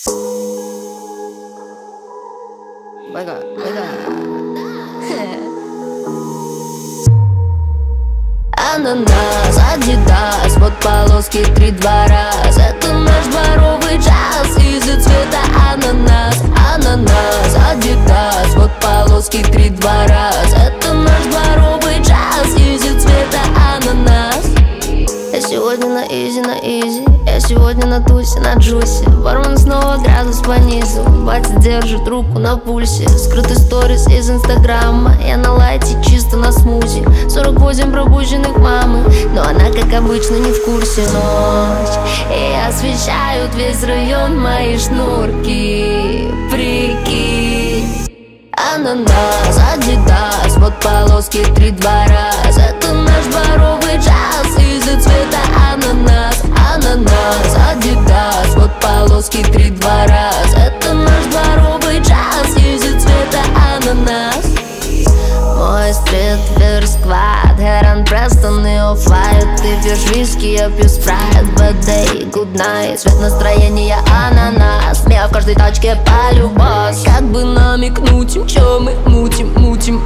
Ананас, адидас, вот полоски 3-2 раз. Это наш дворовый джаз из-за цвета ананас. Ананас, адидас, вот полоски 3-2 раз. Это наш дворовый джаз из-за цвета ананас. Я сегодня на изи, я сегодня на тусе, на джусе. Бармен снова градус понизил, батя держит руку на пульсе. Скрытый сторис из инстаграма, я на лайте чисто на смузи. 48 пробужденных мамы, но она как обычно не в курсе. Ночь, и освещают весь район мои шнурки. Прикинь. Ананас, адидас, вот полоски 3-2 раз. Это наш дворовый джаз из-за цвета ананас. Ананас, адидас, вот полоски 3-2 раз. Это наш дворовый джаз из-за цвета ананас. Мой стрит-вир сквад, Herran Preston и Off-White. Ты пьешь виски, я пью спрайт. Bad day, good night, цвет настроения ананас. Смех в каждой тачке полюбас. Как бы намекнуть им, чё мы мутим.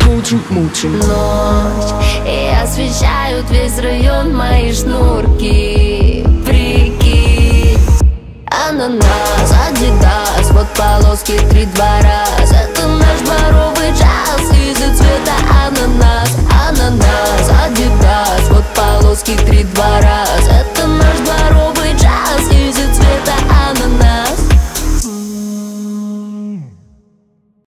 Ночь, и освещают весь район мои шнурки. Прикинь. Ананас, адидас, вот полоски 3-2 раз. Это наш дворовый джаз из-за цвета ананас. Ананас, адидас, вот полоски 3-2 раз.